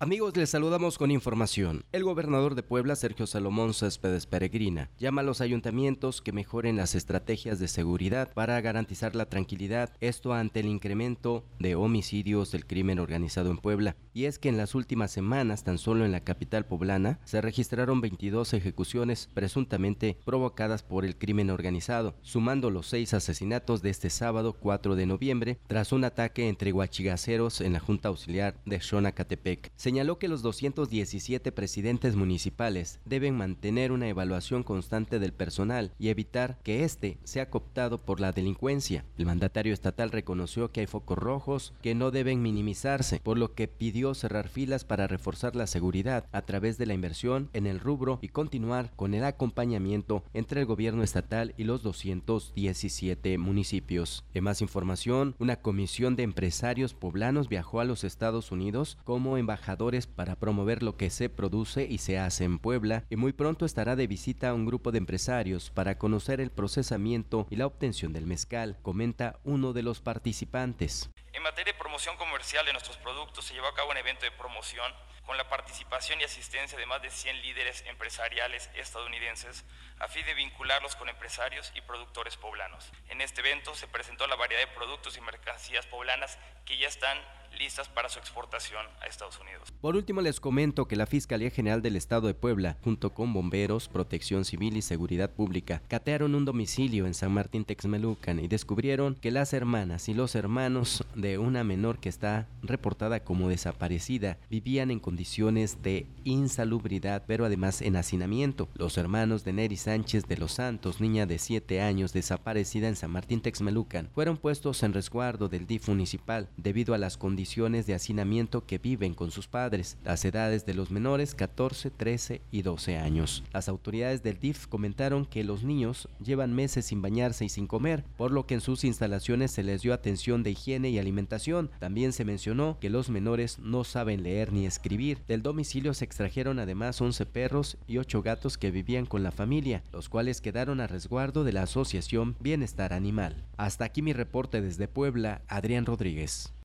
Amigos, les saludamos con información. El gobernador de Puebla, Sergio Salomón Céspedes Peregrina, llama a los ayuntamientos que mejoren las estrategias de seguridad para garantizar la tranquilidad, esto ante el incremento de homicidios del crimen organizado en Puebla. Y es que en las últimas semanas, tan solo en la capital poblana, se registraron 22 ejecuciones presuntamente provocadas por el crimen organizado, sumando los 6 asesinatos de este sábado 4 de noviembre, tras un ataque entre huachigaceros en la Junta Auxiliar de Xonacatepec. Señaló que los 217 presidentes municipales deben mantener una evaluación constante del personal y evitar que éste sea cooptado por la delincuencia. El mandatario estatal reconoció que hay focos rojos que no deben minimizarse, por lo que pidió cerrar filas para reforzar la seguridad a través de la inversión en el rubro y continuar con el acompañamiento entre el gobierno estatal y los 217 municipios. En más información, una comisión de empresarios poblanos viajó a los Estados Unidos como embajadores para promover lo que se produce y se hace en Puebla, y muy pronto estará de visita a un grupo de empresarios para conocer el procesamiento y la obtención del mezcal, comenta uno de los participantes. En materia de promoción comercial de nuestros productos, se llevó a cabo un evento de promoción con la participación y asistencia de más de 100 líderes empresariales estadounidenses a fin de vincularlos con empresarios y productores poblanos. En este evento se presentó la variedad de productos y mercancías poblanas que ya están listas para su exportación a Estados Unidos. Por último, les comento que la Fiscalía General del Estado de Puebla, junto con bomberos, Protección Civil y Seguridad Pública, catearon un domicilio en San Martín Texmelucan y descubrieron que las hermanas y los hermanos de una menor que está reportada como desaparecida vivían en condiciones de insalubridad, pero además en hacinamiento. Los hermanos de Neri Sánchez de los Santos, niña de 7 años desaparecida en San Martín Texmelucan, fueron puestos en resguardo del DIF municipal debido a las condiciones de hacinamiento que viven con sus padres. Las edades de los menores 14, 13 y 12 años. Las autoridades del DIF comentaron que los niños llevan meses sin bañarse y sin comer, por lo que en sus instalaciones se les dio atención de higiene y alimentación. También se mencionó que los menores no saben leer ni escribir. Del domicilio se extrajeron además 11 perros y 8 gatos que vivían con la familia, los cuales quedaron a resguardo de la Asociación Bienestar Animal. Hasta aquí mi reporte desde Puebla, Adrián Rodríguez.